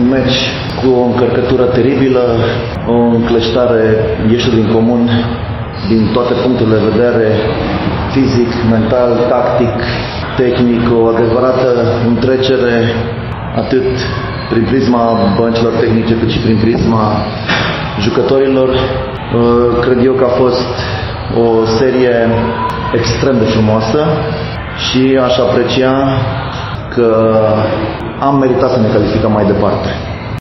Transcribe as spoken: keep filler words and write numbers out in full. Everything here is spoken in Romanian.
Un meci cu o încărcătură teribilă, o încleștare ieșită din comun din toate punctele de vedere, fizic, mental, tactic, tehnic, o adevărată întrecere atât prin prisma băncilor tehnice cât și prin prisma jucătorilor. Cred eu că a fost o serie extrem de frumoasă și aș aprecia că am meritat să ne calificăm mai departe.